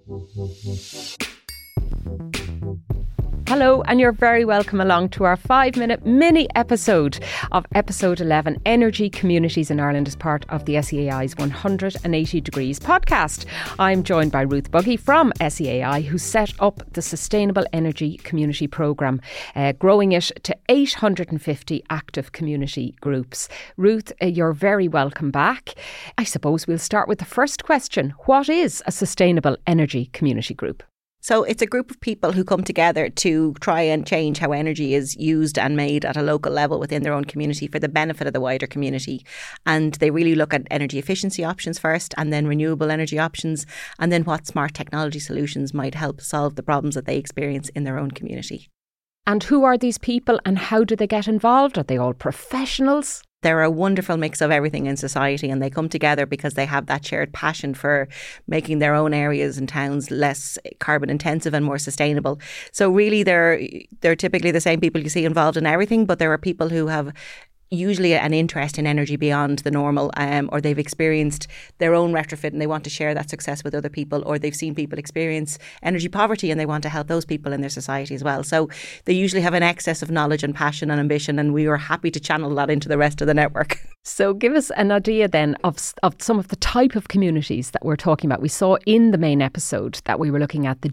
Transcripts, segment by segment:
Hello, and you're very welcome along to our 5-minute mini episode of episode 11, Energy Communities in Ireland, as part of the SEAI's 180 Degrees podcast. I'm joined by Ruth Buggy from SEAI, who set up the Sustainable Energy Community Programme, growing it to 850 active community groups. Ruth, you're very welcome back. I suppose we'll start with the first question. What is a Sustainable Energy Community Group? So it's a group of people who come together to try and change how energy is used and made at a local level within their own community for the benefit of the wider community. And they really look at energy efficiency options first, and then renewable energy options, and then what smart technology solutions might help solve the problems that they experience in their own community. And who are these people and how do they get involved? Are they all professionals? They're a wonderful mix of everything in society, and they come together because they have that shared passion for making their own areas and towns less carbon intensive and more sustainable. So really they're typically the same people you see involved in everything, but there are people who have usually an interest in energy beyond the normal, or they've experienced their own retrofit and they want to share that success with other people, or they've seen people experience energy poverty and they want to help those people in their society as well. So they usually have an excess of knowledge and passion and ambition, and we are happy to channel that into the rest of the network. So give us an idea then of some of the type of communities that we're talking about. We saw in the main episode that we were looking at the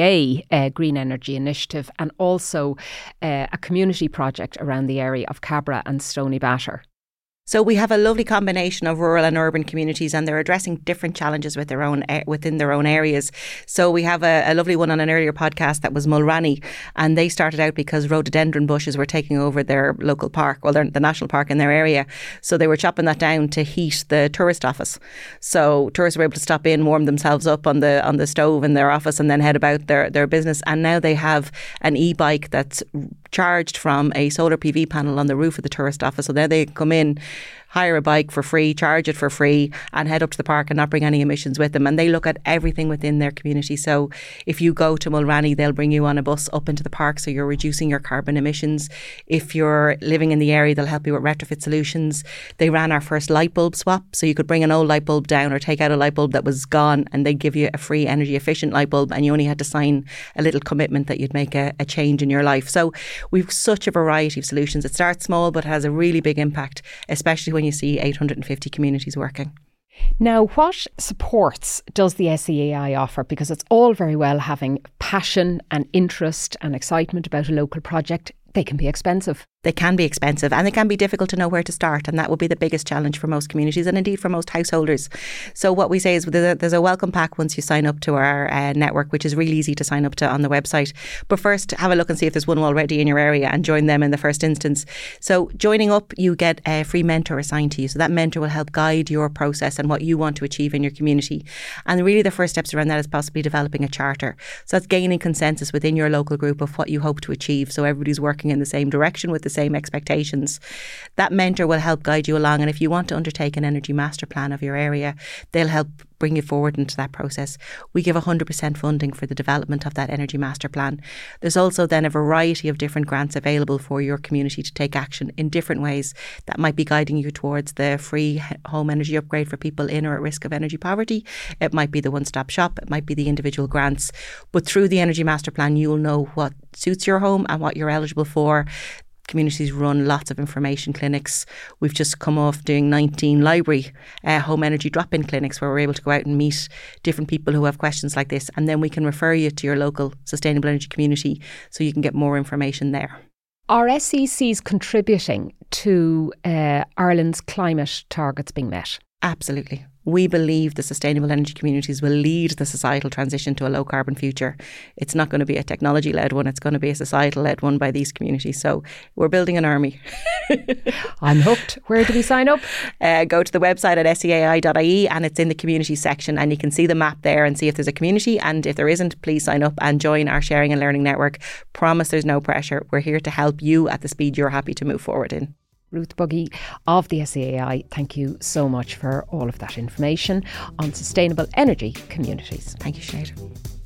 GAA Green Energy Initiative, and also a community project around the area of Cabra and Stony Batter. So we have a lovely combination of rural and urban communities, and they're addressing different challenges with within their own areas. So we have a lovely one on an earlier podcast that was Mulranny, and they started out because rhododendron bushes were taking over their local park, the national park in their area. So they were chopping that down to heat the tourist office. So tourists were able to stop in, warm themselves up on the stove in their office, and then head about their business. And now they have an e-bike that's charged from a solar PV panel on the roof of the tourist office. So there they come in, hire a bike for free, charge it for free, and head up to the park and not bring any emissions with them. And they look at everything within their community. So if you go to Mulranny, they'll bring you on a bus up into the park, so you're reducing your carbon emissions. If you're living in the area, they'll help you with retrofit solutions. They ran our first light bulb swap, so you could bring an old light bulb down or take out a light bulb that was gone, and they'd give you a free energy efficient light bulb, and you only had to sign a little commitment that you'd make a change in your life. So we've such a variety of solutions. It starts small but has a really big impact, especially when you see 850 communities working. Now, what supports does the SEAI offer? Because it's all very well having passion and interest and excitement about a local project. They can be expensive. They can be expensive, and they can be difficult to know where to start, and that will be the biggest challenge for most communities, and indeed for most householders. So what we say is there's a welcome pack once you sign up to our network, which is really easy to sign up to on the website. But first, have a look and see if there's one already in your area and join them in the first instance. So joining up, you get a free mentor assigned to you. So that mentor will help guide your process and what you want to achieve in your community. And really the first steps around that is possibly developing a charter. So that's gaining consensus within your local group of what you hope to achieve, so everybody's working in the same direction with the same expectations. That mentor will help guide you along, and if you want to undertake an energy master plan of your area, they'll help bring you forward into that process. We give 100% funding for the development of that energy master plan. There's also then a variety of different grants available for your community to take action in different ways that might be guiding you towards the free home energy upgrade for people in or at risk of energy poverty. It might be the one-stop shop, it might be the individual grants, but through the energy master plan you'll know what suits your home and what you're eligible for. Communities run lots of information clinics. We've just come off doing 19 library home energy drop-in clinics where we're able to go out and meet different people who have questions like this, and then we can refer you to your local sustainable energy community so you can get more information there. Are SECs contributing to Ireland's climate targets being met? Absolutely. We believe the sustainable energy communities will lead the societal transition to a low carbon future. It's not going to be a technology led one, it's going to be a societal led one by these communities. So we're building an army. I'm hooked. Where do we sign up? Go to the website at seai.ie and it's in the community section, and you can see the map there and see if there's a community, and if there isn't, please sign up and join our sharing and learning network. Promise there's no pressure. We're here to help you at the speed you're happy to move forward in. Ruth Buggy of the SEAI, thank you so much for all of that information on sustainable energy communities. Thank you, Sinead.